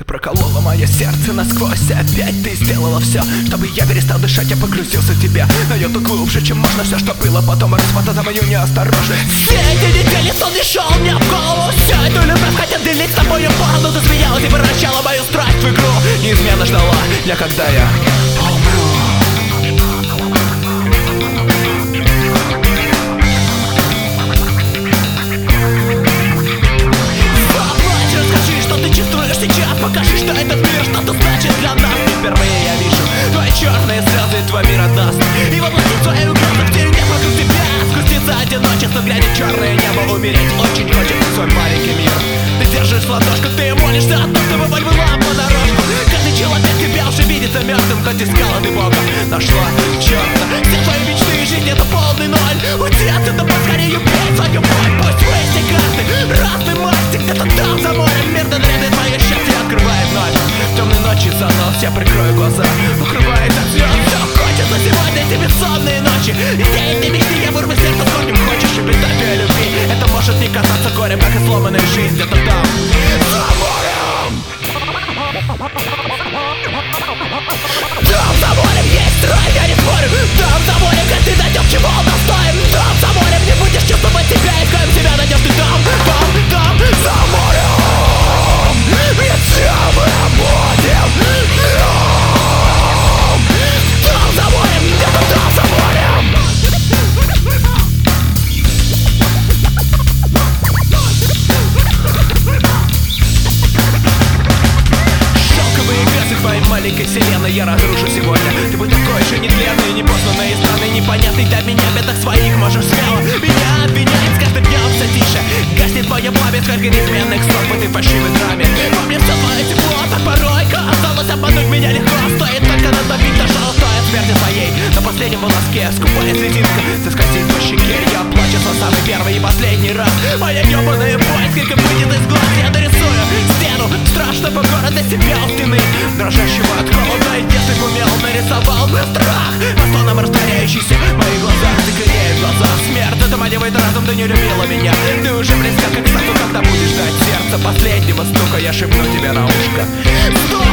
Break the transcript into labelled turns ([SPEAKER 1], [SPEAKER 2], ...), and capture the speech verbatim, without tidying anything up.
[SPEAKER 1] проколола мое сердце насквозь. Опять ты сделала все, чтобы я перестал дышать. Я погрузился в тебя, на йоту глубже, чем можно. Все, что было, потом расхвата за мою неосторожность.
[SPEAKER 2] Все эти недели сон не шел мне в голову. Все эту любовь хотят делить с тобой порно. Ты смеялась и превращала мою страсть в игру.
[SPEAKER 1] Неизменно ждала дня, когда я умру.
[SPEAKER 2] Покажи, что этот мир что-то значит для нас.
[SPEAKER 1] Впервые я вижу твои черные слезы, твой мир отдаст.
[SPEAKER 2] И воплотить свои угрозы в тени вокруг тебя. Сгустится одиночество, глядя черное небо. Умереть очень хочется свой маленький мир. Ты держишь ладошку, ты молишься о том, чтобы боль была подорожку. Каждый человек тебя уже видится мертвым. Хоть искала ты Бога, нашла черта. Все твои мечты и жизнь это полный ноль. Уйди отсюда поскорее, убей свою боль. Пусть вы все карты, разный масти. Где-то там за морем мир надрезает мое счастье. Открывай вновь темной ночи занос. Я прикрою глаза, укрывает от звезд. Все хочется сегодня эти бессонные ночи. И все эти мечты я вырву сердце скорбим. Хочешь и представь о любви. Это может не казаться горем, как и сломанная жизнь. Где-то там за морем. Там за морем есть рай, я не спорю. Там за морем каждый найдет, чего он достоин. Там за морем не будешь чувствовать себя. Искаем себя, найдешь ты там, там, там за морем. Ведь все мы будем там. Там за морем, где-то там за морем. Шелковые грязы твоей маленькой вселенной я разрушу сегодня. Ты будь такой же нетленный, непознанный, странный, непонятный для меня. В бедах своих можешь смело меня обвинять. С каждым днем все тише гаснет мое пламя. Сколько неизменных снов в этой фальшивой драме. Помни все твое тепло, так порой казалось обмануть меня легко. Стоит только надавить, нажал, стоит смерти своей. На последнем волоске скупая слезинка заскользит по щеке. Я плачу со самый первый и последний раз. Моя ебаная боль сколько выйдет из глаз. Я дорисую стену страшного города себя у стены, дрожащего от холода. И если бы умел, нарисовал бы страх. По стонам растворяющийся в моих глазах. Закореет глаза, смерть затуманивает разум. Ты не любила меня, ты уже близко как к стату. Когда будешь ждать сердца последнего стука, я шепну тебе на ушко: стой!